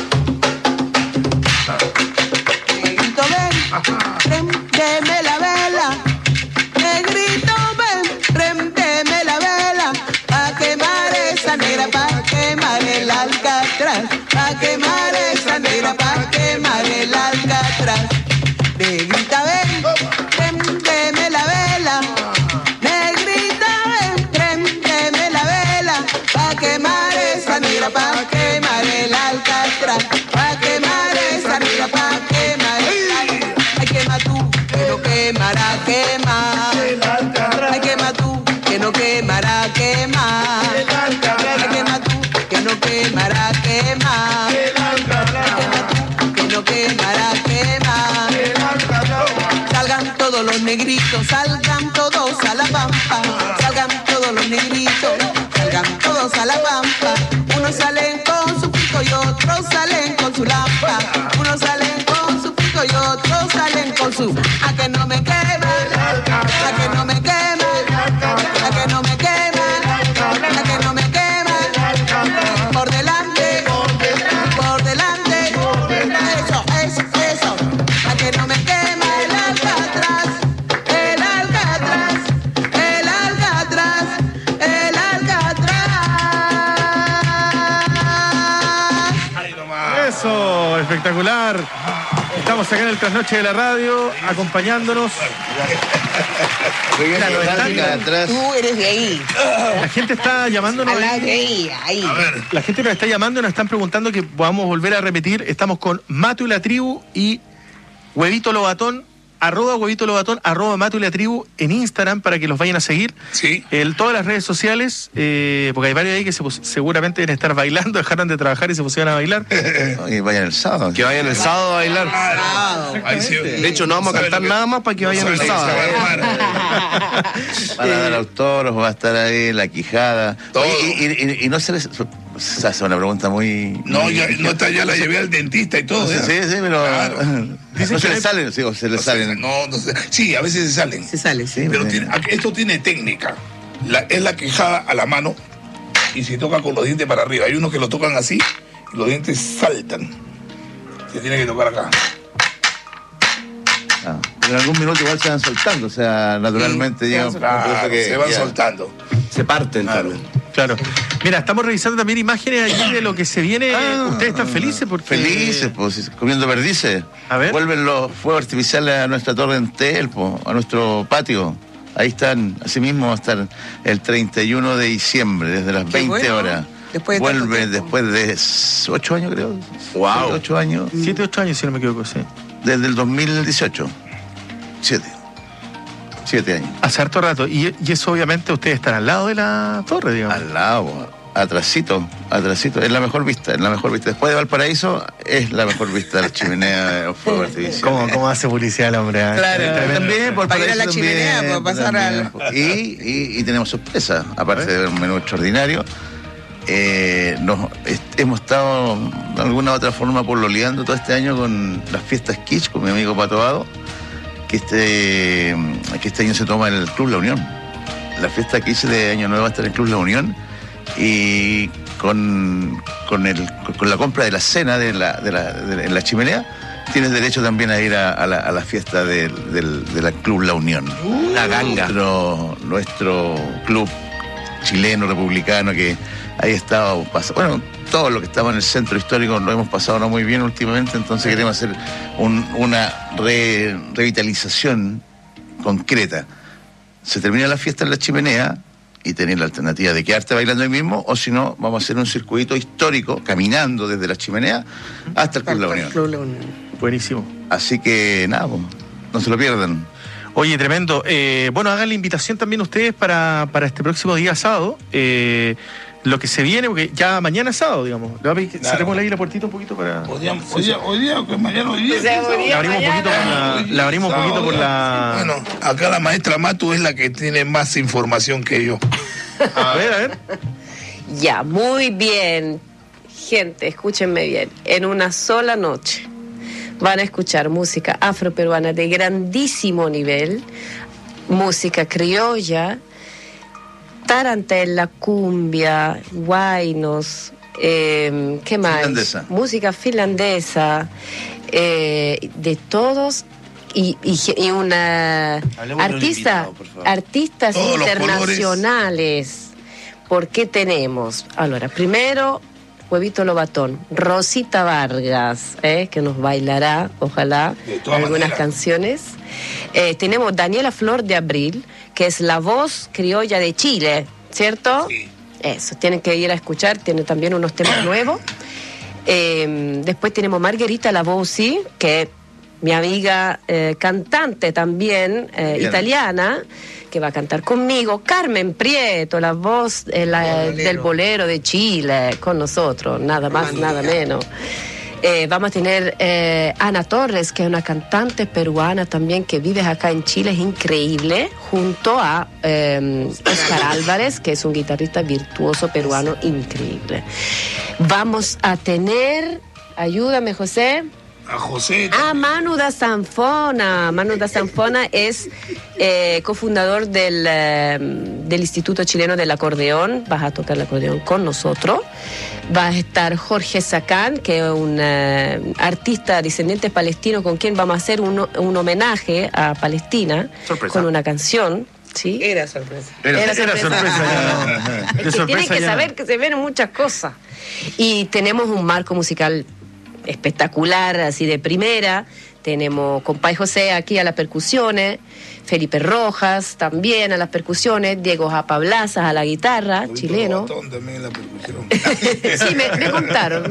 Negrito, ven, préndeme la vela. Negrito, ven, préndeme la vela. Pa' quemar esa negra, pa' quemar el Alcatraz. Pa' quemar esa negra, pa' quemar el Alcatraz. Negrita, ven, préndeme la vela. Negrita, ven, préndeme la vela. Pa' quemar esa negra, pa' quemar el Alcatraz. Pa' quemar esa negra, pa' quemar el Alcatraz. Ay, quema tú, que no quemará, quema. Ay, quema tú, que no quemará, quema. Ay, quema tú, que no quemará, quema. Ay, quema tú, que no quemará, quema. Salgan todos los negritos, salgan todos a la pampa. Salgan todos los negritos, salgan todos a la pampa. Unos salen con su pico y otros salen con su lampa. Unos salen con su pico y otros salen con su... A que no me quema, a que no me quema, a que no me quema, a que no me quema. Por delante, por delante, eso, a que no me quema el Alcatraz, el Alcatraz, el Alcatraz, el Alcatraz. Eso, espectacular. Estamos acá en el Trasnoche de la Radio, acompañándonos. Tú eres de ahí. La gente está llamándonos. Ahí. La gente nos está llamando y nos están preguntando que podamos volver a repetir. Estamos con Matu y la Tribu y Huevito Lobatón, @Huevito Lobatón, @Matu y la Tribu en Instagram para que los vayan a seguir. Sí. En todas las redes sociales, porque hay varios ahí que seguramente deben estar bailando, dejaron de trabajar y se pusieron a bailar. Y vayan el sábado. Que vayan el sábado a bailar. De hecho, no vamos a cantar nada más para que vayan el sábado. Van a dar autógrafos, va a estar ahí la Quijada. Oye, y no se les... Se hace una pregunta muy... No, ya la llevé al dentista y todo. Sí, pero... Claro. ¿No se les salen? Sí, o se les salen. No, sí, a veces se salen. Se sale, sí. Pero esto tiene técnica. Es la quijada a la mano y se toca con los dientes para arriba. Hay unos que lo tocan así y los dientes saltan. Se tiene que tocar acá. Pero en algún minuto igual se van soltando, o sea, naturalmente llegan... se van soltando. Se parten también. Claro. Mira, estamos revisando también imágenes allí de lo que se viene. ¿Ustedes están felices? Porque... Felices, pues, comiendo perdices. A ver. Vuelven los fuegos artificiales a nuestra torre en Telpo, a nuestro patio. Ahí están, así mismo va a estar el 31 de diciembre, desde las 20 horas. Vuelve después de 8 años, creo. Wow. 8 años. 7, 8 años, si no me equivoco, sí. Desde el 2018. 7 años. Hace harto rato. Y eso obviamente ustedes están al lado de la torre, digamos. Al lado, atrasito. Es la mejor vista, Después de Valparaíso, es la mejor vista de la chimenea de los fuegos artificiales. ¿Cómo hace publicidad el hombre? Claro. También, por para ir a la chimenea, para pasar al... Y tenemos sorpresa, aparte de un menú extraordinario. Hemos estado de alguna u otra forma pololeando todo este año con las fiestas Kitsch, con mi amigo Pato Vado, que este año se toma en el Club La Unión. La fiesta Kitsch de Año Nuevo va a estar en el Club La Unión y con la compra de la cena en la chimenea tienes derecho también a ir a la fiesta del Club La Unión. La ganga. Nuestro club chileno, republicano, que ahí estado bueno, todo lo que estaba en el centro histórico lo hemos pasado no muy bien últimamente, entonces queremos hacer una revitalización concreta. Se termina la fiesta en la chimenea y tenés la alternativa de quedarte bailando ahí mismo, o si no, vamos a hacer un circuito histórico caminando desde la chimenea hasta el Club La Unión. Buenísimo. Así que nada, pues, no se lo pierdan. Oye, tremendo. Bueno, hagan la invitación también ustedes para este próximo día sábado. Lo que se viene, porque ya mañana es sábado, digamos. Le voy a pedir que cerremos ahí la puertita un poquito para... Hoy día, que mañana hoy día. La abrimos un poquito por la... Bueno, acá la maestra Matu es la que tiene más información que yo. A ver. Ya, muy bien. Gente, escúchenme bien. En una sola noche van a escuchar música afroperuana de grandísimo nivel, música criolla, tarantela, cumbia, guainos, ¿qué más? Finlandesa. Música finlandesa, de todos y una artistas Todos los internacionales. Porque tenemos, ahora, primero, Huevito Lobatón, Rosita Vargas, que nos bailará, ojalá, algunas canciones. Tenemos Daniela Flor de Abril, que es la voz criolla de Chile, ¿cierto? Sí. Eso, tienen que ir a escuchar, tiene también unos temas nuevos. Después tenemos Margherita Lavozzi, que es mi amiga cantante también, italiana, que va a cantar conmigo. Carmen Prieto, la voz del bolero de Chile, con nosotros, nada más, nada menos. Vamos a tener Ana Torres, que es una cantante peruana también que vive acá en Chile, es increíble, junto a Oscar Álvarez, que es un guitarrista virtuoso peruano increíble. Vamos a tener, ayúdame José. A José. Manu da Sanfona. Manu da Sanfona es cofundador del Instituto Chileno del Acordeón. Vas a tocar el acordeón con nosotros. Va a estar Jorge Sacán, que es un artista descendiente palestino con quien vamos a hacer un homenaje a Palestina. Sorpresa. Con una canción. ¿Sí? Era sorpresa. Era sorpresa. Es que tienen que saber que se ven muchas cosas. Y tenemos un marco musical espectacular, así de primera. Tenemos Compay José aquí a las percusiones, Felipe Rojas también a las percusiones, Diego Japablasas a la guitarra, chileno. También la percusión. Sí, me contaron.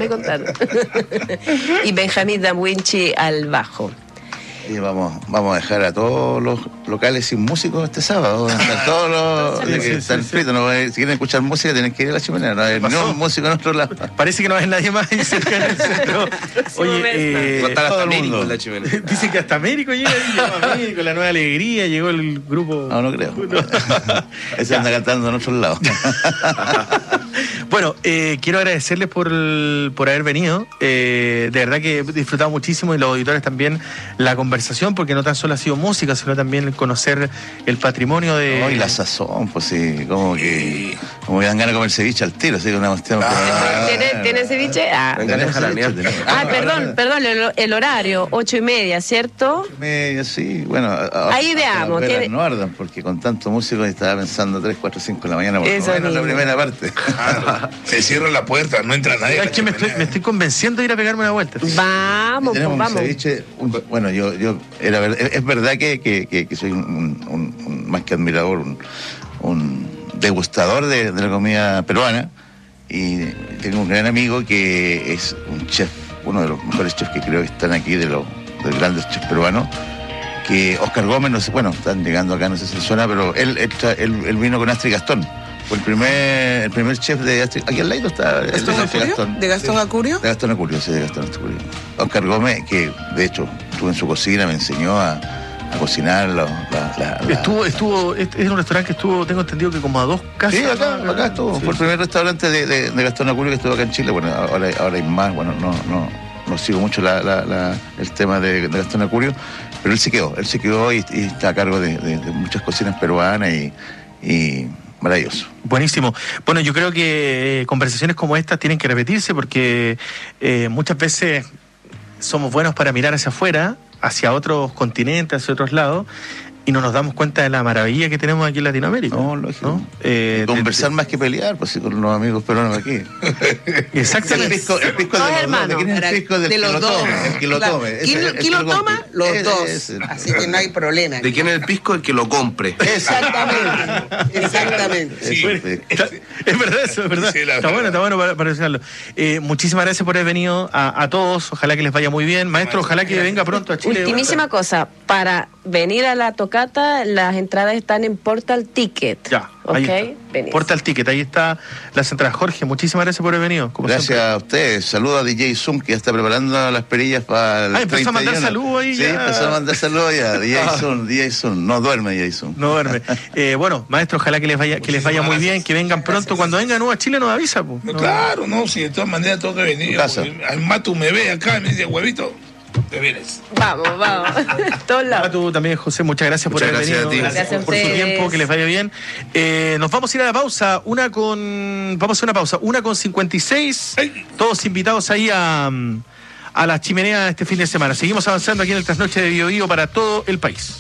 Y Benjamín Damwinchi al bajo. Y vamos a dejar a todos los locales sin músicos este sábado. Todos los que están fritos. Si quieren escuchar música, tienen que ir a la Chimenea. No hay ningún músico en otro lado. Parece que no hay nadie más ahí cerca del centro. Oye, va a estar hasta todo el Américo mundo. en la Chimenea. Dicen que hasta Américo llega ahí. Llegó Américo, La Nueva Alegría, llegó el grupo. No creo. Ese anda cantando en otros lados. Bueno, quiero agradecerles por haber venido. De verdad que he disfrutado muchísimo, y los auditores también, la conversación, porque no tan solo ha sido música, sino también el conocer el patrimonio de... No, y la sazón, pues sí, como que dan ganas de comer ceviche al tiro, así que una cuestión... ¿Tiene ceviche? Perdón, el horario, 8:30, ¿cierto? 8:30, sí, bueno... Ahí veamos. No ardan, porque con tanto músico estaba pensando 3, 4, 5 de la mañana, por lo menos la primera parte. Se cierra la puerta, no entra nadie. Es que me estoy convenciendo de ir a pegarme una vuelta. Vamos, tenemos vamos. Un ceviche, bueno, yo es verdad que soy un más que admirador, un degustador de la comida peruana, y tengo un gran amigo que es un chef, uno de los mejores chefs que creo que están aquí, de los grandes chefs peruanos, que Oscar Gómez, no sé, bueno, están llegando acá, no sé si suena, pero él vino con Astrid Gastón. Fue el primer chef de Astrid. Aquí al lado está el Gastón. ¿De Gastón Acurio? De Gastón Acurio, sí, de Gastón Acurio. Oscar Gómez, que de hecho estuvo en su cocina, me enseñó a cocinar. Estuvo, es un restaurante que estuvo, tengo entendido que como a 2 casas. Sí, acá estuvo. Sí. Fue el primer restaurante de Gastón Acurio que estuvo acá en Chile. Bueno, ahora hay más, bueno, no sigo mucho el tema de Gastón Acurio, pero él se quedó y está a cargo de muchas cocinas peruanas y maravilloso. Buenísimo. Bueno, yo creo que conversaciones como estas tienen que repetirse, porque muchas veces somos buenos para mirar hacia afuera, hacia otros continentes, hacia otros lados, y no nos damos cuenta de la maravilla que tenemos aquí en Latinoamérica. No, lógico. Conversar más que pelear, pues sí, con los amigos peruanos aquí. Exactamente. El pisco es de los dos. ¿De quién es el pisco? De los dos. El que lo tome. ¿Quién lo toma? Los dos. Así que no hay problema. ¿De quién es el pisco? El que lo compre. Exactamente. Sí. Es verdad eso, es verdad. Sí, está bueno para decirlo. Muchísimas gracias por haber venido a todos. Ojalá que les vaya muy bien. Maestro, ojalá que venga pronto a Chile. Ultimísima cosa, para venir a la tocata, las entradas están en Portal Ticket. Ya, ahí está. Portal Ticket, ahí está las entradas. Jorge, muchísimas gracias por haber venido. Gracias siempre. a ustedes. Saludos a DJ Zoom, que ya está preparando las perillas para el empezó a mandar 31. saludos ahí. Sí, ya. empezó a mandar saludos ya. DJ Zoom. No duerme DJ Zoom. No duerme. Bueno, maestro, ojalá que les vaya muy bien, que vengan pronto. Cuando vengan a Chile nos avisa. No, claro, no, si de todas maneras tengo que venir. Matu me ve acá y me dice, huevito, te vienes. Vamos. Todos lados. Tú también, José, muchas gracias por haber venido. Gracias por su tiempo, que les vaya bien. Nos vamos a ir a la pausa, vamos a hacer una pausa, 1:56. Todos invitados ahí a la chimenea este fin de semana. Seguimos avanzando aquí en el Trasnoche de Bio Bio para todo el país.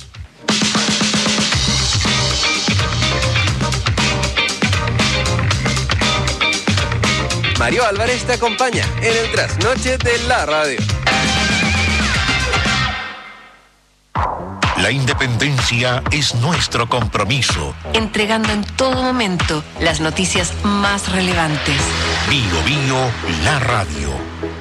Mario Álvarez te acompaña en el Trasnoche de la Radio. La independencia es nuestro compromiso. Entregando en todo momento las noticias más relevantes. Bio Bio, la radio.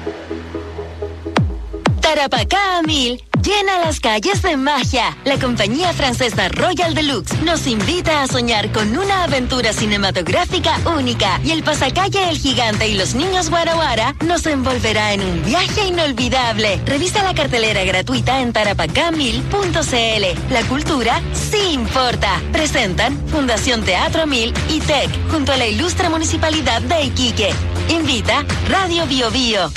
Tarapacá a 1000 llena las calles de magia. La compañía francesa Royal Deluxe nos invita a soñar con una aventura cinematográfica única. Y el pasacalle El Gigante y los niños Guara Guara nos envolverá en un viaje inolvidable. Revisa la cartelera gratuita en tarapacá1000.cl. La cultura sí importa. Presentan Fundación Teatro 1000 y TEC junto a la ilustre Municipalidad de Iquique. Invita Radio Bio Bio.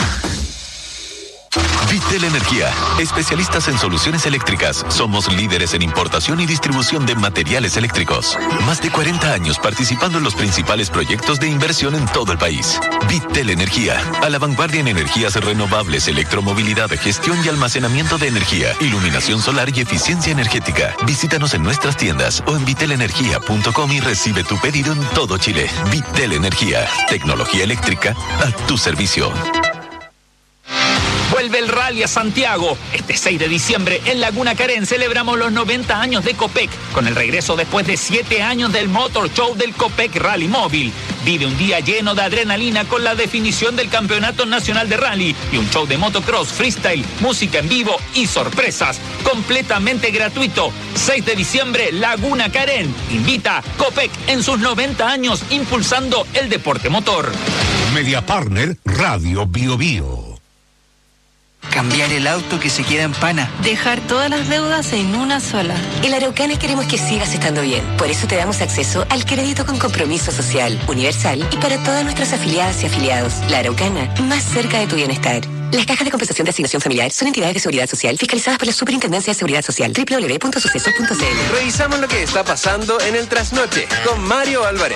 Vitel Energía, especialistas en soluciones eléctricas. Somos líderes en importación y distribución de materiales eléctricos. Más de 40 años participando en los principales proyectos de inversión en todo el país. Vitel Energía, a la vanguardia en energías renovables, electromovilidad, gestión y almacenamiento de energía, iluminación solar y eficiencia energética. Visítanos en nuestras tiendas o en vitelenergia.com y recibe tu pedido en todo Chile. Vitel Energía, tecnología eléctrica a tu servicio. Vuelve el Rally a Santiago. Este 6 de diciembre en Laguna Carén celebramos los 90 años de Copec, con el regreso después de 7 años del Motor Show del Copec Rally Móvil. Vive un día lleno de adrenalina con la definición del Campeonato Nacional de Rally y un show de motocross, freestyle, música en vivo y sorpresas. Completamente gratuito. 6 de diciembre, Laguna Carén. Invita Copec en sus 90 años impulsando el deporte motor. Media Partner Radio Bio Bio. Cambiar el auto que se queda en pana. Dejar todas las deudas en una sola. En la Araucana queremos que sigas estando bien. Por eso te damos acceso al crédito con compromiso social, universal y para todas nuestras afiliadas y afiliados. La Araucana, más cerca de tu bienestar. Las cajas de compensación de asignación familiar son entidades de seguridad social fiscalizadas por la Superintendencia de Seguridad Social. www.sucesos.cl. Revisamos lo que está pasando en el Trasnoche con Mario Álvarez.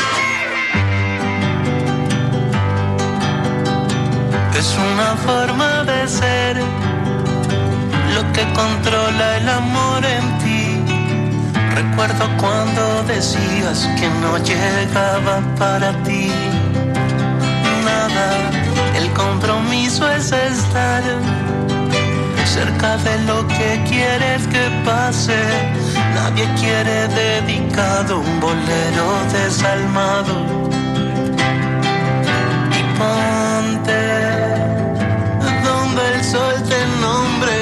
Es una forma de ser lo que controla el amor en ti. Recuerdo cuando decías que no llegaba para ti nada. El compromiso es estar cerca de lo que quieres que pase. Nadie quiere dedicado un bolero desalmado. Y ponte donde el sol te nombre,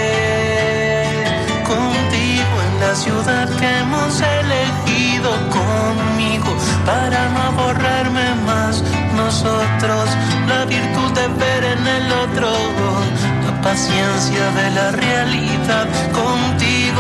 contigo en la ciudad que hemos elegido, conmigo para no borrarme más. Nosotros, la virtud de ver en el otro, la paciencia de la realidad, contigo.